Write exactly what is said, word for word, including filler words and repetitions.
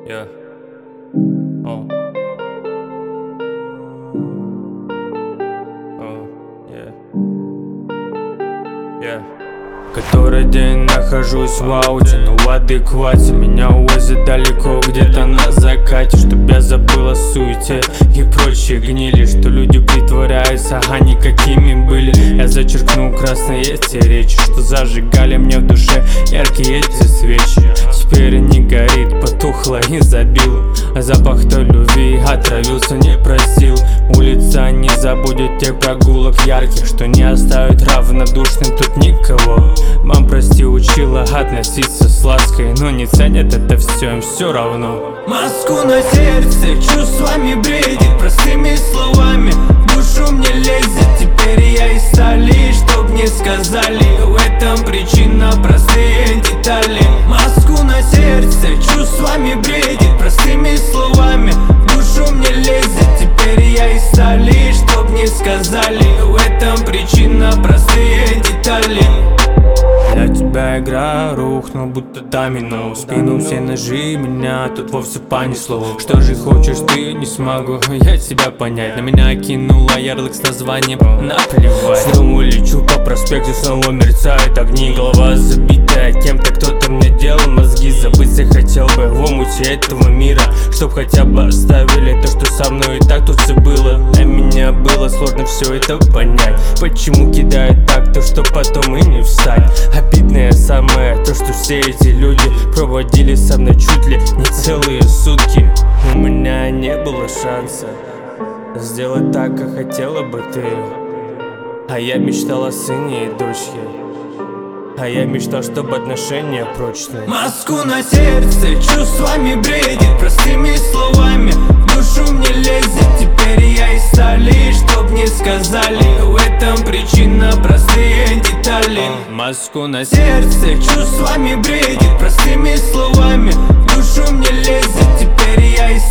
Yeah. Oh. Oh. Yeah. Yeah. Который день нахожусь в ауте, но в адеквате. Меня увозят далеко, где-то на закате, чтоб я забыл о суете и прочие гнили, что люди притворяются, а никакими были. Я зачеркнул красные эти речи, что зажигали мне в душе яркие эти свечи. Теперь не горит, потухло и забил. Запах той любви отравился, не просил. Улица не забудет тех прогулок ярких, что не оставит равнодушным тут никого. Мам, прости, учила относиться с лаской, но не ценят это все, им все равно. Маску на сердце, чувствами бредит, простыми словами в душу мне лезет. Теперь я из стали, чтоб не сказали, в этом причина простые детали. Маску на сердце, чувствами бредит, простыми словами в душу мне лезет. Теперь я из стали, чтоб не сказали, в этом причина простые детали. Для тебя игра рухнул, будто домино. В спину все ножи, меня тут вовсе понесло. Что же хочешь ты, не смогу я тебя понять. На меня кинула ярлык с названием наплевать. Снова лечу по проспекту, снова мерцают огни. Голова забитая кем-то, кто-то мне делал мозги. Забыть я хотел бы в омуте этого мира, чтоб хотя бы оставили то, что со мной и так тут все было. Для меня было сложно все это понять. Почему кидают так, то что потом и не встать. Обидное самое то, что все эти люди проводили со мной чуть ли не целые сутки. У меня не было шанса сделать так, как хотела бы ты. А я мечтал о сыне и дочке, а я мечтал, чтобы отношения прочные. Маску на сердце, чувствами бредит, простыми словами в душу мне лезет. Теперь я из стали, чтоб не сказали, в этом причина простые детали. Маску на сердце, чувствами бредит, простыми словами в душу мне лезет. Теперь я из